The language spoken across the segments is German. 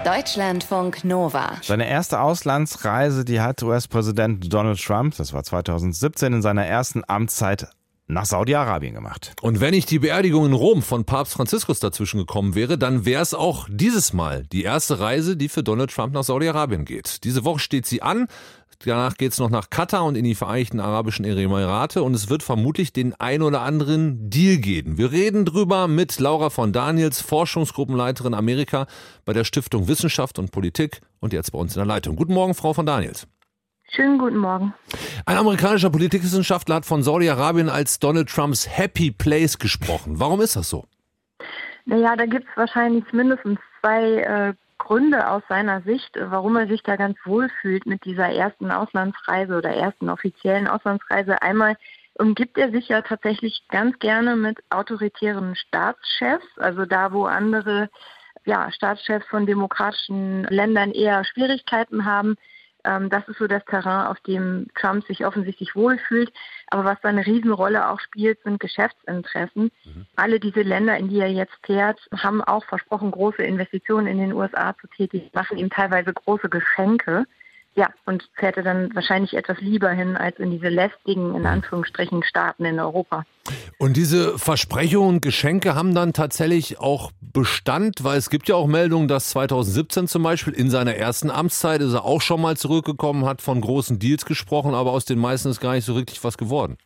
Deutschlandfunk Nova. Seine erste Auslandsreise, die hat US-Präsident Donald Trump, das war 2017, in seiner ersten Amtszeit nach Saudi-Arabien gemacht. Und wenn nicht die Beerdigung in Rom von Papst Franziskus dazwischen gekommen wäre, dann wäre es auch dieses Mal die erste Reise, die für Donald Trump nach Saudi-Arabien geht. Diese Woche steht sie an. Danach geht es noch nach Katar und in die Vereinigten Arabischen Emirate und es wird vermutlich den ein oder anderen Deal geben. Wir reden drüber mit Laura von Daniels, Forschungsgruppenleiterin Amerika bei der Stiftung Wissenschaft und Politik und jetzt bei uns in der Leitung. Guten Morgen, Frau von Daniels. Schönen guten Morgen. Ein amerikanischer Politikwissenschaftler hat von Saudi-Arabien als Donald Trumps Happy Place gesprochen. Warum ist das so? Naja, da gibt es wahrscheinlich mindestens zwei Gründe aus seiner Sicht, warum er sich da ganz wohl fühlt mit dieser ersten Auslandsreise oder ersten offiziellen Auslandsreise. Einmal umgibt er sich ja tatsächlich ganz gerne mit autoritären Staatschefs, also da, wo andere Staatschefs von demokratischen Ländern eher Schwierigkeiten haben. Das ist so das Terrain, auf dem Trump sich offensichtlich wohlfühlt. Aber was da eine Riesenrolle auch spielt, sind Geschäftsinteressen. Alle diese Länder, in die er jetzt fährt, haben auch versprochen, große Investitionen in den USA zu tätigen, machen ihm teilweise große Geschenke. Ja, und fährt er dann wahrscheinlich etwas lieber hin als in diese lästigen, in Anführungsstrichen, Staaten in Europa. Und diese Versprechungen und Geschenke haben dann tatsächlich auch Bestand, weil es gibt ja auch Meldungen, dass 2017 zum Beispiel in seiner ersten Amtszeit ist er auch schon mal zurückgekommen, hat von großen Deals gesprochen, aber aus den meisten ist gar nicht so richtig was geworden.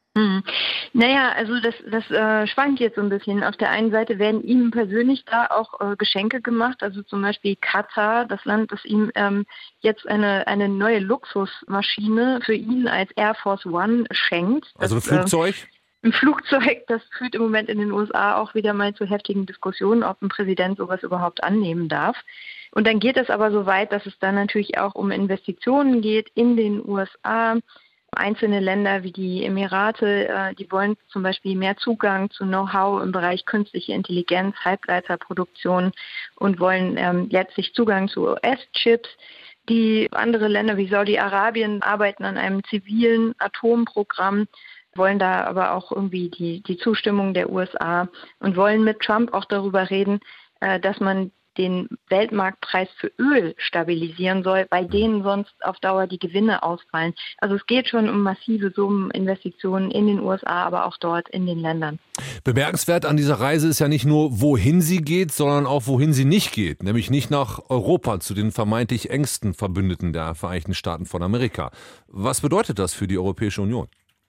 Naja, also das schwankt jetzt so ein bisschen. Auf der einen Seite werden ihm persönlich da auch Geschenke gemacht, also zum Beispiel Katar, das Land, das ihm jetzt eine neue Luxusmaschine für ihn als Air Force One schenkt. Also ein Flugzeug? Ein Flugzeug, das führt im Moment in den USA auch wieder mal zu heftigen Diskussionen, ob ein Präsident sowas überhaupt annehmen darf. Und dann geht es aber so weit, dass es dann natürlich auch um Investitionen geht in den USA. Einzelne Länder wie die Emirate, die wollen zum Beispiel mehr Zugang zu Know-how im Bereich künstliche Intelligenz, Halbleiterproduktion und wollen letztlich Zugang zu US-Chips. Die andere Länder wie Saudi-Arabien arbeiten an einem zivilen Atomprogramm, wollen da aber auch irgendwie die Zustimmung der USA und wollen mit Trump auch darüber reden, dass man den Weltmarktpreis für Öl stabilisieren soll, bei denen sonst auf Dauer die Gewinne ausfallen. Also es geht schon um massive Summen, Investitionen in den USA, aber auch dort in den Ländern. Bemerkenswert an dieser Reise ist ja nicht nur, wohin sie geht, sondern auch, wohin sie nicht geht. Nämlich nicht nach Europa, zu den vermeintlich engsten Verbündeten der Vereinigten Staaten von Amerika. Was bedeutet das für die Europäische Union?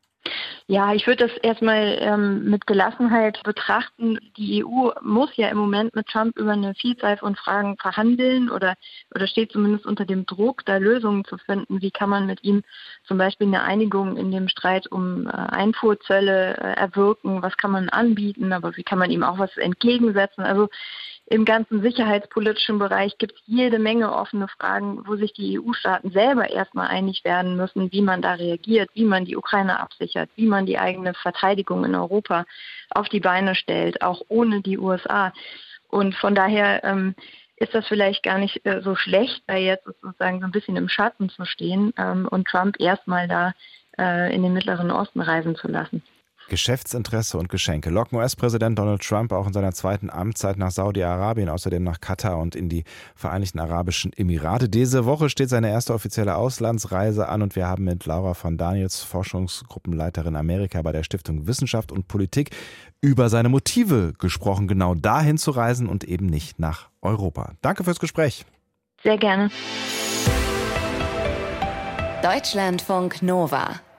Ja, ich würde das erstmal mit Gelassenheit betrachten. Die EU muss ja im Moment mit Trump über eine Vielzahl von Fragen verhandeln oder steht zumindest unter dem Druck, da Lösungen zu finden. Wie kann man mit ihm zum Beispiel eine Einigung in dem Streit um Einfuhrzölle erwirken? Was kann man anbieten? Aber wie kann man ihm auch was entgegensetzen? Also im ganzen sicherheitspolitischen Bereich gibt es jede Menge offene Fragen, wo sich die EU-Staaten selber erstmal einig werden müssen, wie man da reagiert, wie man die Ukraine absichert, wie man die eigene Verteidigung in Europa auf die Beine stellt, auch ohne die USA. Und von daher ist das vielleicht gar nicht so schlecht, da jetzt sozusagen so ein bisschen im Schatten zu stehen und Trump erstmal da in den Mittleren Osten reisen zu lassen. Geschäftsinteresse und Geschenke locken US-Präsident Donald Trump auch in seiner zweiten Amtszeit nach Saudi-Arabien, außerdem nach Katar und in die Vereinigten Arabischen Emirate. Diese Woche steht seine erste offizielle Auslandsreise an und wir haben mit Laura von Daniels, Forschungsgruppenleiterin Amerika bei der Stiftung Wissenschaft und Politik, über seine Motive gesprochen, genau dahin zu reisen und eben nicht nach Europa. Danke fürs Gespräch. Sehr gerne. Deutschlandfunk Nova.